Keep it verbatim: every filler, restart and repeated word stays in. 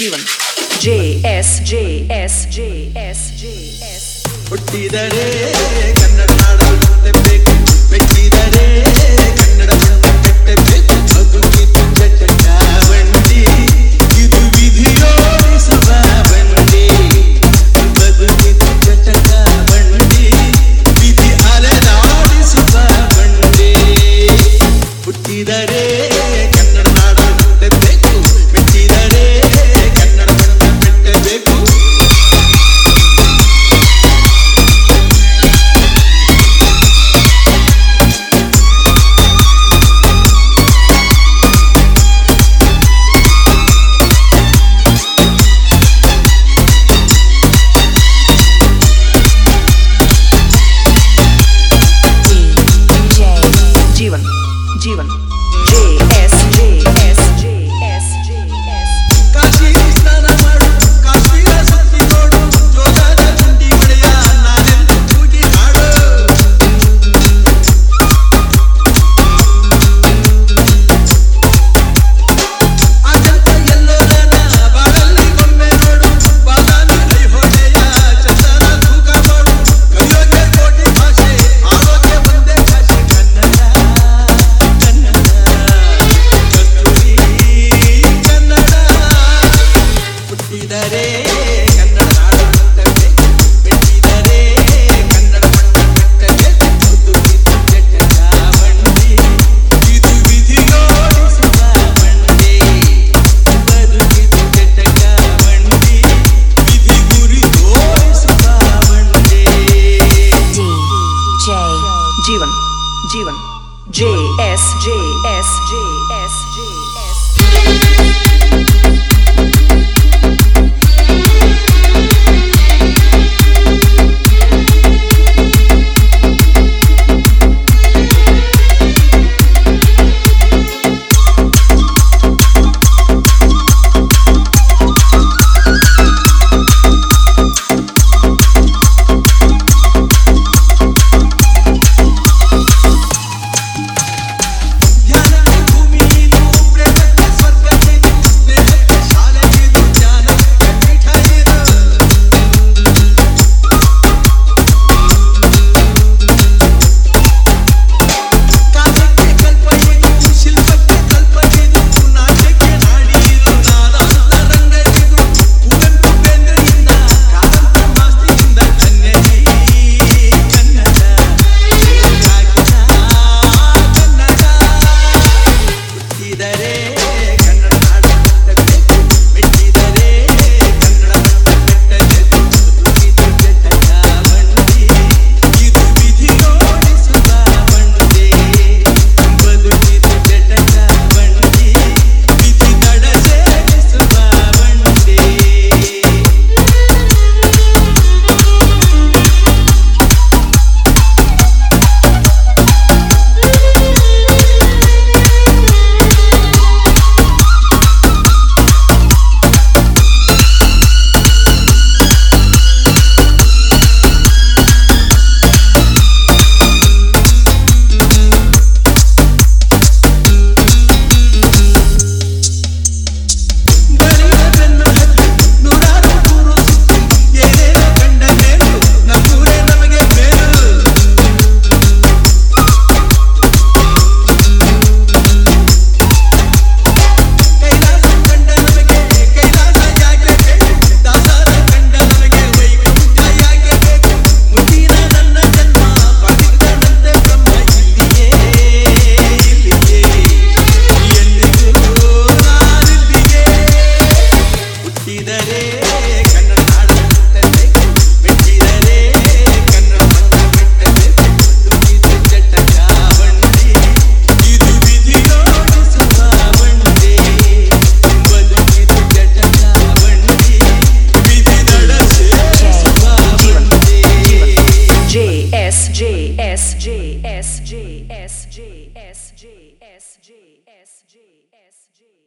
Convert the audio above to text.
Jeevan J S J S J S J S ಹುಟ್ಟಿದರೆ ಕನ್ನಡ ನಾಡಲು ಹುಟ್ಟಬೇಕು, ಬೆಚ್ಚಿದರೆ ಕನ್ನಡ ಕಟ್ಟಬೇಕು, ಬದುಕಿತು ಜಟಕ ಬಂಡಿ, ಇದು ವಿಧಿಯೋಡಿಸುವ ಬಂಡಿ, ಬದುಕಿತು ಜಟಕ ಬಂಡಿ, ವಿಧಿ ಅಲೆದಾಡಿಸುವ ಬಂಡಿ. ಹುಟ್ಟಿದರೆ ಕನ್ನಡ ನಾಡಲು ಹುಟ್ಟಬೇಕು, ಬೆಚ್ಚಿದರೆ ಕನ್ನಡ ಕಟ್ಟಬೇಕು. ಜೀವನ್ ಜೀವನ್ J S J S J S J S Kashi ಸ್ನಾನ ಮಾಡು, ಕಾಶ್ಮೀರ ಸುತ್ತಿ ನೋಡು, ಜೋಗದ ಗುಂಡಿ ಹೊಡೆಯ ನಾನೆಂದು ಕೂಗಿ ಹಾಡು. ಅಜಂತ ಎಲ್ಲೋರನ ಬಾಳಲ್ಲಿ ಒಮ್ಮೆ ನೋಡು, ಬಾದಾಮಿ ಐಹೊಳೆಯ ಚಂದನ ತೂಕ ಮಾಡು. ಕಲಿಯೋಕೆ ಕೋಟಿ ಭಾಷೆ, ಆರೋಗ್ಯ ಒಂದೇ ಭಾಷೆ ಕನ್ನಡ, ಕನ್ನಡ ಕಸ್ತೂರಿ ಕನ್ನಡ. ಹುಟ್ಟಿದರೆ ಕನ್ನಡ ನಾಡು ಹುಟ್ಟಬೇಕು, ಬೆಚ್ಚಿದರೆ ಕನ್ನಡ ಕಟ್ಟಬೇಕು, ಬದುಕಿತು ಜಟಕ ಬಂಡಿ, ಇದು ವಿಧಿಯೋಡಿಸುವ ಬಂಡಿ, ಬದುಕಿತು ಜಟಕ ಬಂಡಿ, ವಿಧಿ ಗುರಿ ತೋರಿಸುವ ಬಂಡಿ. ಜೀವನ್ ಜೀವನ್ J S J S J S J S ಧ್ಯಾನಕ್ಕೆ ಭೂಮಿ ಇದು, ಪ್ರೇಮಕ್ಕೆ ಸ್ವರ್ಗ ಇದು, ಸ್ನೇಹಕ್ಕೆ ಶಾಲೆ ಇದು, ಜ್ಞಾನಕ್ಕೆ ಪೀಠ ಇದು. ಕಾವ್ಯಕ್ಕೆ ಕಲ್ಪ ಇದು, ಶಿಲ್ಪಕ್ಕೆ ಕಲ್ಪ ಇದು, ನಾಟ್ಯಕ್ಕೆ ನಾಡಿ ಇದು, ನಾದಾಂತರಂಗ ಇದು. ಕುವೆಂಪು ಬೇಂದ್ರೆಯಿಂದ, ಕಾರಂತ ಮಾಸ್ತಿಯಿಂದ, ಕನ್ನಡಿ ಕನ್ನಡ ಬೇಕಾಗಿನ ಕನ್ನಡ. ಹುಟ್ಟಿದರೆ ಕನ್ನಡ ನಾಡು ಹುಟ್ಟಬೇಕು, ಬೆಚ್ಚಿದರೆ ಕನ್ನಡ ಕಟ್ಟಬೇಕು, ಬದುಕಿತು ಜಟಕ ಬಂಡಿ, ಇದು ವಿಧಿಯೋಡಿಸುವ ಬಂಡಿ, ಬದುಕಿತು ಜಟಕ ಬಂಡಿ, ವಿಧಿ ದಡ ಸೇರಿಸುವ ಬಂಡಿ. ದಣಿದ ಬೆನ್ನು ಹತ್ತಿ ನೂರಾರು ಊರು ಸುತ್ತಿ, ಏನೇನೋ ಕಂಡ ಮೇಲು, ನಮ್ಮೂರೇ ನಮಗೆ ಮೇಲು. ಕೈಲಾಸ ಕಂಡ ನಮಗೆ ಕೈಲಾಸ ಯಾಕೆ ಬೇಕು, ದಾಸರ ಕಂಡ ನಮಗೆ ವೈಕುಂಠ ಯಾಕೆ ಬೇಕು. ಮುಂದಿನ ನನ್ನ ಜನ್ಮ ಪವಿತ್ರನಂತೆ ಬ್ರಹ್ಮ ಇಲ್ಲಿಯೇ ಇಲ್ಲಿಯೇ, ಎಂದಿಗೂ ನಾನಿಲ್ಲಿಯೇ. ಹುಟ್ಟಿದರೆ ಕನ್ನಡ ನಾಡು ಹುಟ್ಟಬೇಕು, ಬೆಚ್ಚಿದರೆ ಕನ್ನಡ ಕಟ್ಟಬೇಕು, ಬದುಕಿತು ಜಟಕ ಬಂಡಿ, ಇದು ವಿಧಿಯೋಡಿಸುವ ಬಂಡಿ, ಬದುಕಿತು ಜಟಕ ಬಂಡಿ, ವಿಧಿ ದಡ ಸೇರಿಸುವ ಬಂಡಿ. J S J S J S J S J S J S J S J S J